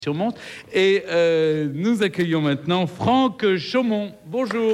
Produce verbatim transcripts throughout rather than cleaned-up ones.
Surmonte. Et euh, nous accueillons maintenant Franck Chaumont. Bonjour.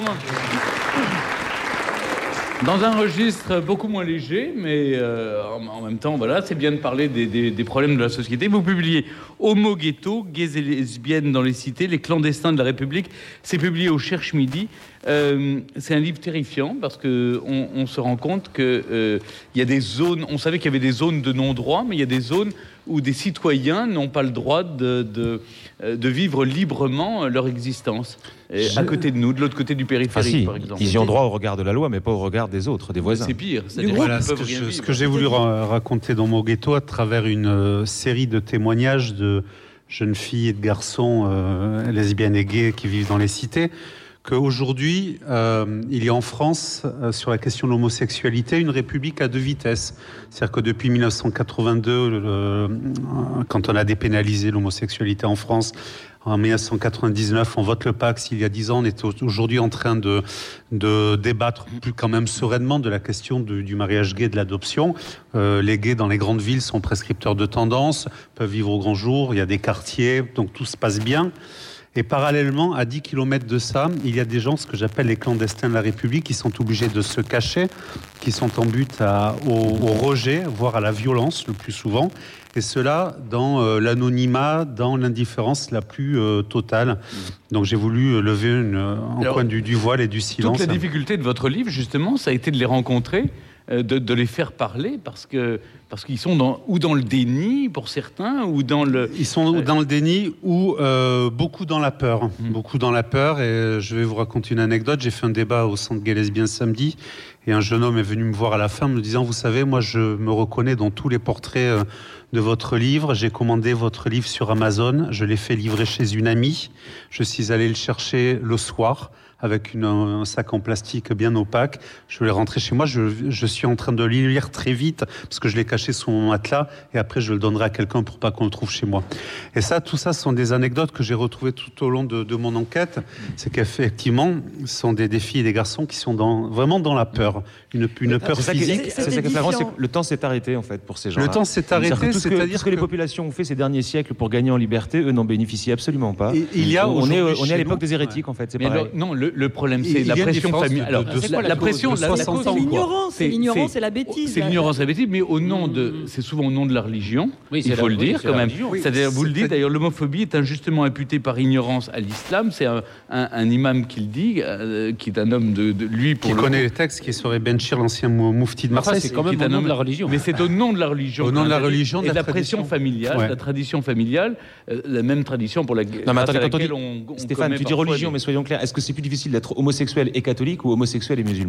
Dans un registre beaucoup moins léger, mais euh, en, en même temps, voilà, c'est bien de parler des, des, des problèmes de la société. Vous publiez Homo Ghetto, gays et lesbiennes dans les cités, les clandestins de la République. C'est publié au Cherche Midi. Euh, c'est un livre terrifiant parce que on, on se rend compte que euh, il y a des zones. On savait qu'il y avait des zones de non-droit, mais il y a des zones où des citoyens n'ont pas le droit de, de, de vivre librement leur existence. Et Je... à côté de nous, de l'autre côté du périphérique, ah, si. par exemple. Ils y ont droit au regard de la loi, mais pas au regard des autres, des voisins. C'est pire. Voilà ce que, je, ce que j'ai voulu ra- raconter dans Homo Ghetto à travers une euh, série de témoignages de jeunes filles et de garçons euh, lesbiennes et gays qui vivent dans les cités. Qu'aujourd'hui, euh, il y a en France, euh, sur la question de l'homosexualité, une république à deux vitesses. C'est-à-dire que depuis dix-neuf cent quatre-vingt-deux, le, euh, quand on a dépénalisé l'homosexualité en France, en dix-neuf cent quatre-vingt-dix-neuf, on vote le Pacs. Il y a dix ans, on est aujourd'hui en train de, de débattre plus quand même sereinement de la question de, du mariage gay, de l'adoption. Euh, les gays dans les grandes villes sont prescripteurs de tendance, peuvent vivre au grand jour, il y a des quartiers, donc tout se passe bien. Et parallèlement, à dix kilomètres de ça, il y a des gens, ce que j'appelle les clandestins de la République, qui sont obligés de se cacher, qui sont en but à, au, au rejet, voire à la violence le plus souvent. Et cela dans euh, l'anonymat, dans l'indifférence la plus euh, totale. Donc j'ai voulu lever une, un Alors, coin du, du voile et du silence. Toute la difficulté de votre livre, justement, ça a été de les rencontrer, de, de les faire parler, parce que parce qu'ils sont dans, ou dans le déni pour certains, ou dans le... Ils sont ou dans le déni, ou euh, beaucoup dans la peur. Mmh. Beaucoup dans la peur, et je vais vous raconter une anecdote. J'ai fait un débat au Centre Gay Lesbien samedi, et un jeune homme est venu me voir à la fin, me disant, vous savez, moi je me reconnais dans tous les portraits de votre livre. J'ai commandé votre livre sur Amazon, je l'ai fait livrer chez une amie. Je suis allé le chercher le soir, avec une, un sac en plastique bien opaque. Je l'ai rentré chez moi. Je, je suis en train de le lire très vite parce que je l'ai caché sous mon matelas et après je le donnerai à quelqu'un pour pas qu'on le trouve chez moi. Et ça, tout ça, ce sont des anecdotes que j'ai retrouvées tout au long de, de mon enquête. C'est qu'effectivement, ce sont des, des filles et des garçons qui sont dans, vraiment dans la peur. Une, une peur c'est physique. C'est, c'est ça qui est flagrant, c'est que le temps s'est arrêté en fait pour ces gens-là. Le temps s'est arrêté, c'est-à-dire que tout ce que, c'est-à-dire tout ce que, que les populations ont fait ces derniers siècres pour gagner en liberté, eux n'en bénéficient absolument pas. Et, il y a on est, on est à l'époque nous, des hérétiques ouais. en fait. C'est Mais pareil. Alors, non, le, le problème c'est il la pression familiale. Alors, de, de, la, la, la pression, la, la cause, c'est l'ignorance, c'est l'ignorance et la bêtise. C'est l'ignorance et la bêtise, mais au nom de, c'est souvent au nom de la religion. Oui, il faut la, le dire oui, quand même. Oui, C'est-à-dire, vous le dites. D'ailleurs, l'homophobie est injustement imputée par ignorance à l'islam. C'est un, un, un imam qui le dit, euh, qui est un homme de, de lui pour qui le connaît les textes, qui serait Benchir, l'ancien moufti de Marseille. Enfin, c'est quand même au nom de la religion. Mais c'est au nom de la religion. Au nom de la religion, et de la pression familiale, la tradition familiale, la même tradition pour la. Non, mais attendez, attendez, on, on Stéphane, tu dis religion, mais soyons clairs. Est-ce que c'est plus difficile d'être homosexuel et catholique ou homosexuel et musulman ?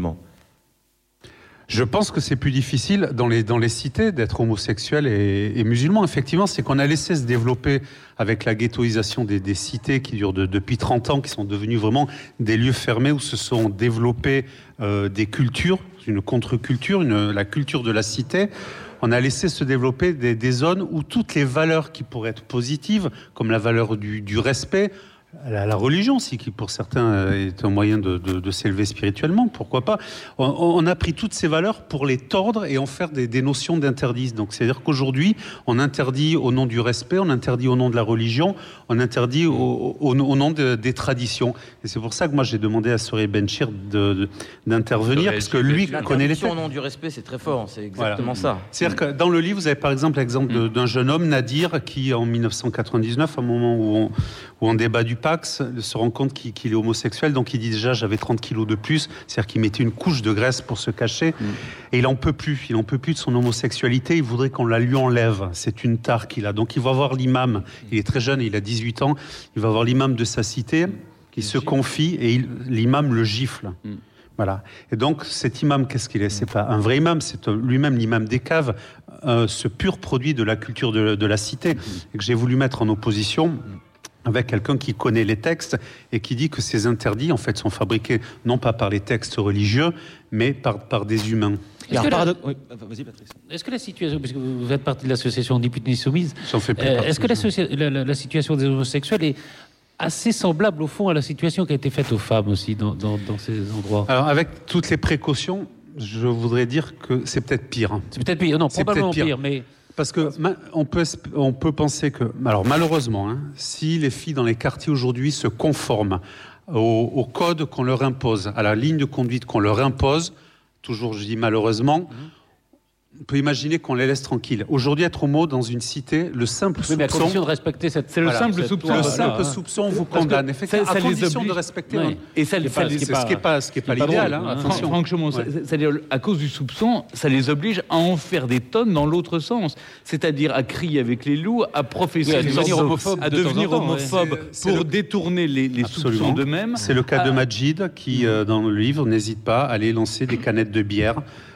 Je pense que c'est plus difficile dans les, dans les cités d'être homosexuel et, et musulman. Effectivement, c'est qu'on a laissé se développer avec la ghettoisation des, des cités qui durent de, depuis trente ans, qui sont devenues vraiment des lieux fermés où se sont développées euh, des cultures, une contre-culture, une, la culture de la cité. On a laissé se développer des, des zones où toutes les valeurs qui pourraient être positives, comme la valeur du, du respect, La, la religion aussi, qui pour certains est un moyen de, de, de s'élever spirituellement, pourquoi pas. On, on a pris toutes ces valeurs pour les tordre et en faire des, des notions d'interdit. Donc c'est-à-dire qu'aujourd'hui, on interdit au nom du respect, on interdit au nom de la religion, on interdit au, au, au nom de, des traditions. Et c'est pour ça que moi j'ai demandé à Soré Benchir de, de, d'intervenir, parce que lui connaît les faits. Au nom du respect, c'est très fort, c'est exactement voilà. ça. C'est-à-dire que dans le livre, vous avez par exemple l'exemple de, d'un jeune homme, Nadir, qui en dix-neuf cent quatre-vingt-dix-neuf, à un moment où on, où on débat du Pacs, se rend compte qu'il, qu'il est homosexuel, donc il dit déjà j'avais trente kilos de plus, c'est-à-dire qu'il mettait une couche de graisse pour se cacher, mmh. et il en peut plus, il en peut plus de son homosexualité, il voudrait qu'on la lui enlève, c'est une tare qu'il a, donc il va voir l'imam, il est très jeune, il a dix-huit ans, il va voir l'imam de sa cité, il se confie et il, l'imam le gifle. Mmh. Voilà. Et donc cet imam, qu'est-ce qu'il est ? C'est pas un vrai imam, c'est lui-même l'imam des caves, euh, ce pur produit de la culture de, de la cité, mmh. et que j'ai voulu mettre en opposition avec quelqu'un qui connaît les textes et qui dit que ces interdits, en fait, sont fabriqués non pas par les textes religieux, mais par, par des humains. Est-ce que, la... oui. Vas-y, Patrice. Est-ce que la situation, parce que vous faites partie de l'association Députés Soumise, euh, est-ce que la, la, la, la situation des homosexuels est assez semblable, au fond, à la situation qui a été faite aux femmes aussi, dans, dans, dans ces endroits ? Alors, avec toutes les précautions, je voudrais dire que c'est peut-être pire. C'est peut-être pire, non, c'est probablement pire, pire mais... Parce que on peut, on peut penser que, alors malheureusement, hein, si les filles dans les quartiers aujourd'hui se conforment au, au code qu'on leur impose, à la ligne de conduite qu'on leur impose, toujours je dis malheureusement, mmh. on peut imaginer qu'on les laisse tranquilles. Aujourd'hui, être homo dans une cité, le simple soupçon... Oui, mais à condition de respecter cette... C'est le voilà, simple soupçon. Le voilà, simple hein. soupçon vous condamne. Effectivement, ça, ça à condition oblige... de respecter... Ouais. Et ça, ce ça, qui ça, n'est pas, ce qui est pas, pas l'idéal. Hein, hein. Franchement, ouais. c'est-à-dire, à cause du soupçon, ça les oblige à en faire des tonnes dans l'autre sens. C'est-à-dire à crier avec les loups, à professer... Oui, à devenir homophobe, à de devenir temps en temps, homophobe ouais. c'est, pour c'est détourner les, les soupçons d'eux-mêmes. C'est le cas de Majid qui, euh, dans le livre, n'hésite pas à aller lancer des canettes de bière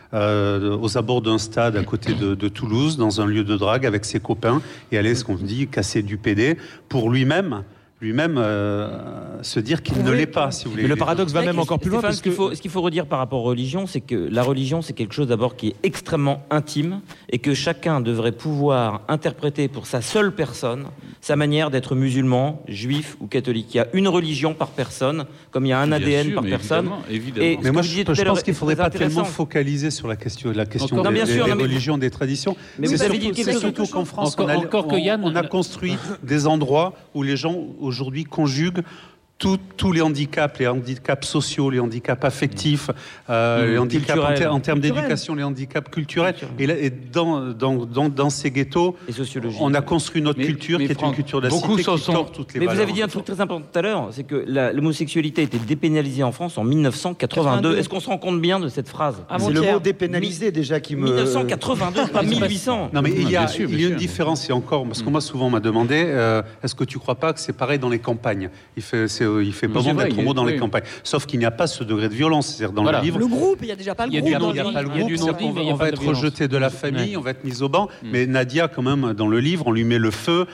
Euh, aux abords d'un stade à côté de, de Toulouse, dans un lieu de drague avec ses copains, et aller, ce qu'on dit, casser du P D pour lui-même, lui-même euh, se dire qu'il oui, ne l'est pas, si vous voulez. Mais le paradoxe va même encore plus loin. Parce ce, qu'il faut, ce qu'il faut redire par rapport aux religions, c'est que la religion, c'est quelque chose d'abord qui est extrêmement intime et que chacun devrait pouvoir interpréter pour sa seule personne sa manière d'être musulman, juif ou catholique. Il y a une religion par personne, comme il y a un Bien A D N sûr, par personne. Évidemment, évidemment. Et mais moi, je, je pense qu'il ne faudrait pas tellement focaliser sur la question, la question encore, des, non, sûr, des, non, des mais... religions, des traditions. Mais c'est vous avez surtout, dit c'est surtout qu'en France, encore, on, a, encore on, que Yann... on a construit des endroits où les gens, aujourd'hui, conjuguent Tous, tous les handicaps, les handicaps sociaux, les handicaps affectifs, euh, mmh. les handicaps en, ter- en termes d'éducation, les handicaps culturels. Et, là, et dans, dans, dans, dans ces ghettos, on a construit notre mais, culture mais qui Franck, est une culture de la cité qui sont... tord toutes les mais valeurs. Vous avez dit un truc très important tout à l'heure, c'est que la, l'homosexualité a été dépénalisée en France en dix-neuf cent quatre-vingt-deux. Est-ce qu'on se rend compte bien de cette phrase? C'est le mot dépénalisé Mi- déjà qui me... dix-neuf cent quatre-vingt-deux, pas mille huit cents. Non mais il y a, sûr, il y a une différence, et encore, parce que moi souvent on m'a demandé, euh, est-ce que tu crois pas que c'est pareil dans les campagnes? Il fait, c'est, il fait pas bon d'être homo dans les campagnes. Sauf qu'il n'y a pas ce degré de violence. C'est-à-dire dans voilà. le livre... Le groupe, il n'y a déjà pas le groupe. Il n'y a pas le groupe, donc on, on va être rejeté de la famille, on va être mis au banc. Mm. Mais Nadia, quand même, dans le livre, on lui met le feu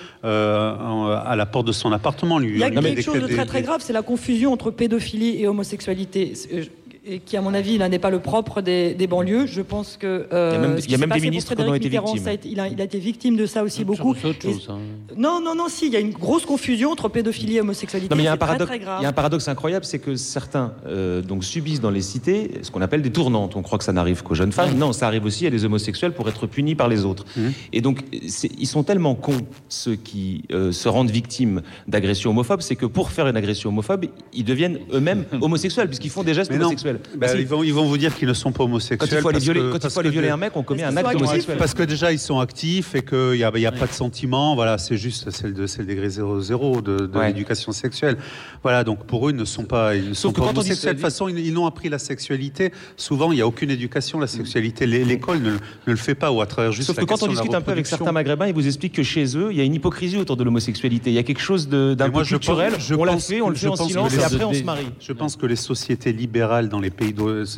euh, à la porte de son appartement. Lui, il y a quelque des, chose de très très grave, c'est la confusion entre pédophilie et homosexualité. Et qui, à mon avis, là, n'est pas le propre des, des banlieues. Je pense que... Euh, il y a même, il y a même des ministres qui en ont été victimes. A été, il, a, il a été victime de ça aussi beaucoup. C'est autre chose, hein. Non, non, non, si. Il y a une grosse confusion entre pédophilie et homosexualité. Non, mais il y a un c'est paradoxe, très, très grave. Il y a un paradoxe incroyable, c'est que certains euh, donc, subissent dans les cités ce qu'on appelle des tournantes. On croit que ça n'arrive qu'aux jeunes femmes. Mmh. Non, ça arrive aussi à des homosexuels pour être punis par les autres. Mmh. Et donc, c'est, ils sont tellement cons, ceux qui euh, se rendent victimes d'agressions homophobes, c'est que pour faire une agression homophobe, ils deviennent eux-mêmes homosexuels, puisqu'ils font des gestes mais homosexuels. Non, bah, ils vont, ils vont vous dire qu'ils ne sont pas homosexuels. Quand il faut aller violer, que, quand il faut aller violer un mec, on commet un acte homosexuel. Parce que déjà, ils sont actifs et qu'il n'y a, y a ouais. pas de sentiments. Voilà, c'est juste c'est le, c'est le degré zéro zéro de, de ouais. l'éducation sexuelle. Voilà, donc pour eux, ils ne sont pas, ils ne sont pas homosexuels. De toute façon, ils, ils n'ont appris la sexualité. Souvent, il n'y a aucune éducation. La sexualité, l'école ne, ne le fait pas ou à travers juste Sauf la que quand on discute un peu avec certains maghrébins, ils vous expliquent que chez eux, il y a une hypocrisie autour de l'homosexualité. Il y a quelque chose de, d'un peu culturel. Je on l'a fait, on le fait en silence et après on se marie. Je pense que les sociétés libérales dans les pays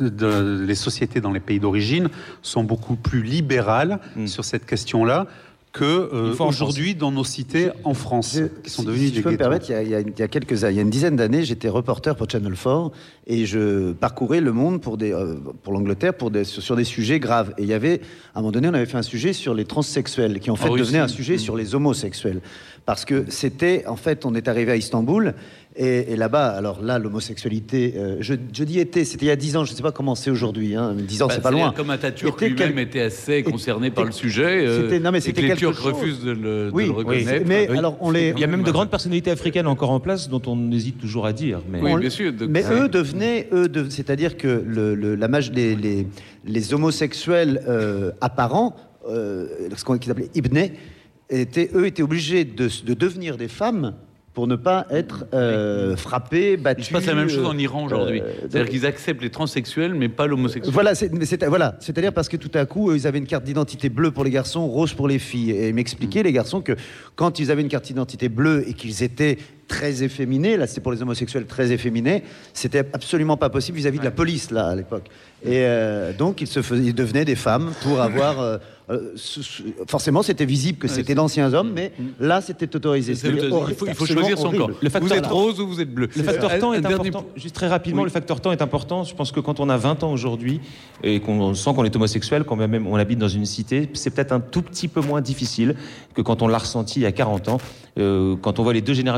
de les sociétés dans les pays d'origine sont beaucoup plus libérales mmh. sur cette question-là que euh, aujourd'hui dans nos cités en France, je, qui sont devenues si des je peux ghettos. me permettre, il y, a, il, y a, il y a quelques il y a une dizaine d'années, j'étais reporter pour Channel four et je parcourais le monde pour des euh, pour l'Angleterre pour des sur, sur des sujets graves. Et il y avait à un moment donné, on avait fait un sujet sur les transsexuels, qui en fait ah oui, devenait c'est... un sujet mmh. sur les homosexuels, parce que c'était en fait, on est arrivé à Istanbul. Et, et là-bas, alors là, l'homosexualité, euh, je, je dis été, c'était il y a dix ans, je ne sais pas comment c'est aujourd'hui, hein, dix ans, bah, c'est pas c'est loin. Comme Atatürk était lui-même quel... était assez concerné était... par le sujet, euh, c'était, non, mais c'était et que les Turcs chose. refusent de le, oui, de le reconnaître. Oui, mais oui. alors on les... Il y a même de grandes personnalités africaines encore en place dont on hésite toujours à dire. Mais, oui, bien sûr. De... mais eux devenaient, eux de... c'est-à-dire que le, le, la maj... les, les, les homosexuels euh, apparents, euh, ce qu'on appelait ibné, étaient, eux étaient obligés de, de devenir des femmes pour ne pas être euh, frappés, battus. Il se passe la même chose en Iran aujourd'hui. Euh, C'est-à-dire qu'ils acceptent les transsexuels, mais pas l'homosexuel. Voilà, c'est, c'est, voilà. C'est-à-dire parce que tout à coup, ils avaient une carte d'identité bleue pour les garçons, rose pour les filles. Et ils m'expliquaient, mmh. les garçons, que quand ils avaient une carte d'identité bleue et qu'ils étaient très efféminés, là c'est pour les homosexuels très efféminés, c'était absolument pas possible vis-à-vis ouais. de la police, là, à l'époque. Et euh, donc, ils, se faisaient, ils devenaient des femmes pour avoir... Euh, euh, forcément, c'était visible que c'était ouais, d'anciens hommes, mais là, c'était autorisé. C'est c'est horrible, il faut, il faut choisir son camp. Le facteur vous êtes rose ou vous êtes bleu. Le facteur temps est important. Juste très rapidement, oui. le facteur temps est important. Je pense que quand on a vingt ans aujourd'hui et qu'on sent qu'on est homosexuel, quand même on habite dans une cité, c'est peut-être un tout petit peu moins difficile que quand on l'a ressenti il y a quarante ans. Euh, quand on voit les deux générations qui témoignent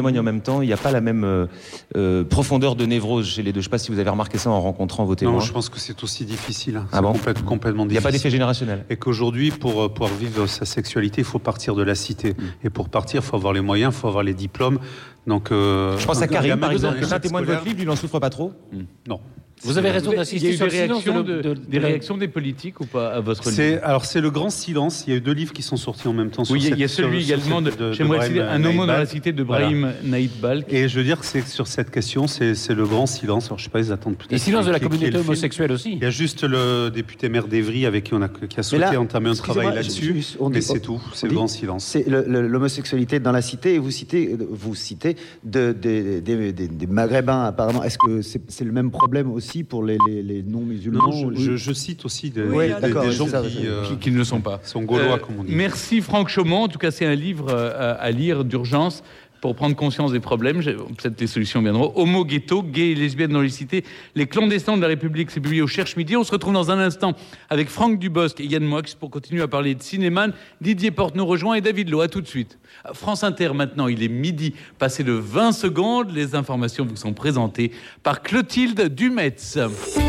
témoignent en même temps, il n'y a pas la même euh, euh, profondeur de névrose chez les deux. Je ne sais pas si vous avez remarqué ça en rencontrant vos témoins. Non, je pense que c'est aussi difficile. Hein. Ah c'est bon complète, complètement difficile. Il n'y a pas d'effet générationnel. Et qu'aujourd'hui, pour pouvoir vivre sa sexualité, il faut partir de la cité. Mmh. Et pour partir, il faut avoir les moyens, il faut avoir les diplômes. Donc, euh, je pense à Karim, par exemple, qui est un témoin de votre livre, il n'en souffre pas trop. mmh. Non. Vous avez raison d'insister sur des réactions, de, de, de, des réactions des politiques ou pas à votre c'est, livre? Alors c'est le grand silence. Il y a eu deux livres qui sont sortis en même temps. Oui, sur il y a cette, celui sur, également sur de, de, j'aimerais citer Un homo dans la cité de Brahim voilà. Naïd Balk. Et je veux dire que c'est sur cette question, c'est, c'est le grand silence. Alors je sais pas, ils attendent peut-être. Et silence de la qui, communauté qui homosexuelle aussi. Il y a juste le député maire d'Evry avec qui on a qui a souhaité là, entamer un travail là-dessus. On mais dit, c'est tout. C'est dit, le grand silence. C'est le, le, l'homosexualité dans la cité. Et vous citez, vous citez de, de, de, de, de, des Maghrébins apparemment. Est-ce que c'est, c'est le même problème aussi pour les, les, les non-musulmans? Non, je, je, je cite aussi des, oui, des, des gens ça, qui, euh, qui, qui ne le sont pas. Sont gaulois, euh, comme on dit. Merci Franck Chaumont. En tout cas, c'est un livre euh, à lire d'urgence pour prendre conscience des problèmes. Peut-être les solutions viendront. Homo, ghetto, gays et lesbiennes dans les cités, les clandestins de la République. C'est publié au Cherche Midi. On se retrouve dans un instant avec Franck Dubosc et Yann Moix pour continuer à parler de cinéma. Didier Porte nous rejoint et David Loa. À tout de suite. France Inter, maintenant, il est midi, passé de vingt secondes. Les informations vous sont présentées par Clotilde Dumetz.